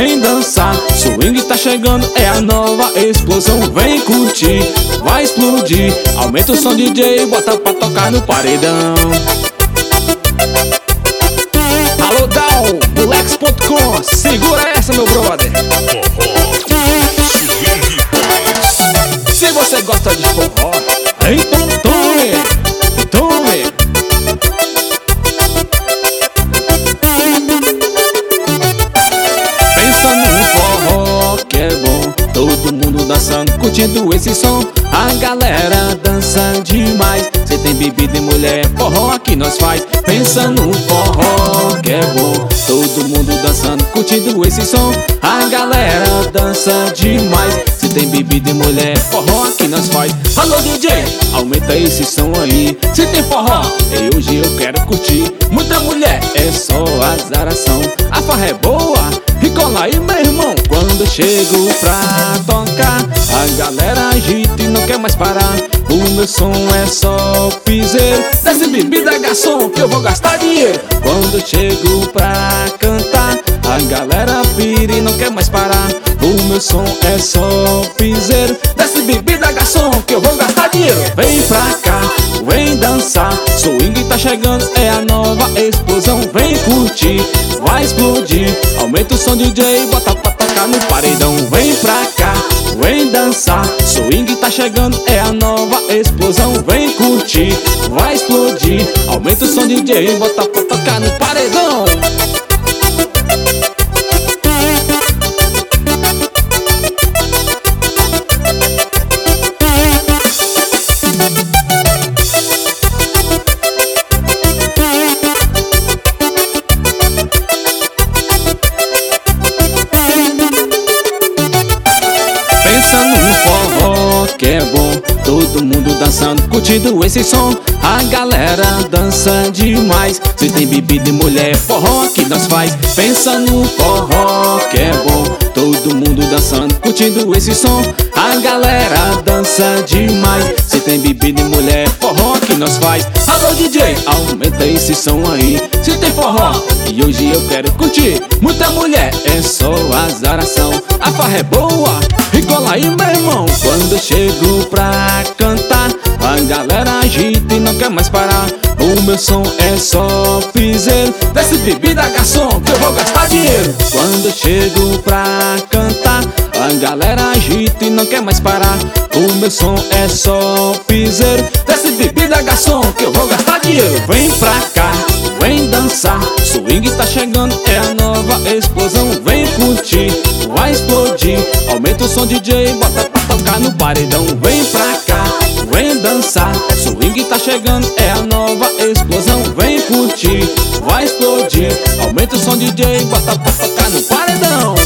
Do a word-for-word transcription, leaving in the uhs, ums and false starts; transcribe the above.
vem dançar. Swing tá chegando, é a nova explosão. Vem curtir, vai explodir. Aumenta o som, D J, bota pra tocar no paredão. Alô, Down, moleques ponto com, segura essa, meu brother. Se você gosta de forró, então tome, tome. Pensa no forró que é bom, todo mundo dançando, curtindo esse som. A galera dança demais. Cê tem bebida e mulher, forró aqui nós faz. Pensa no forró que é bom, todo mundo dançando, curtindo esse som. A galera dança demais. Cê tem bebida e mulher, forró aqui nós faz. Alô D J, aumenta esse som aí. Se tem forró, e hoje eu quero curtir. Muita mulher, é só azaração. A farra é boa, e cola aí meu irmão. Quando eu chego pra tocar, a galera agita e não quer mais parar. O meu som é só piseiro. Desce bebida, garçom, que eu vou gastar dinheiro. Quando eu chego pra cantar, a galera pira e não quer mais parar. O meu som é só piseiro. Desce bebida, garçom, que eu vou gastar dinheiro. Vem pra cá, vem dançar. Swing tá chegando, é a nova explosão. Vem curtir, vai explodir. Aumenta o som, D J, bota pra tocar no paredão. Vem pra cá, vem dançar. Swing tá chegando, é a nova explosão. Vem curtir, vai explodir. Aumenta o som, D J, bota pra tocar no paredão. Pensa no forró que é bom, todo mundo dançando, curtindo esse som. A galera dança demais. Se tem bebida e mulher, forró aqui nós faz. Pensa no forró que é bom, todo mundo dançando, curtindo esse som. A galera dança demais. Se tem bebida e mulher, forró aqui nós faz. Alô D J, aumenta esse som aí. Se tem forró, e hoje eu quero curtir. Muita mulher, é só azaração. A farra é boa, e cola aí meu irmão. Quando eu chego pra cantar, a galera agita e não quer mais parar. O meu som é só piseiro. Desce bebida, garçom, que eu vou gastar dinheiro. Quando eu chego pra cantar, a galera agita e não quer mais parar. O meu som é só piseiro. Desce bebida, garçom, que eu vou gastar dinheiro. Vem pra cá, vem dançar. Swing tá chegando, é a nova explosão. Vem curtir, vai explodir. Aumenta o som, D J, bota pra tocar no paredão. Vem pra cá, vem dançar. Swing tá chegando, é a nova explosão. Vem curtir, vai explodir. Aumenta o som, D J, bota pra tocar no paredão.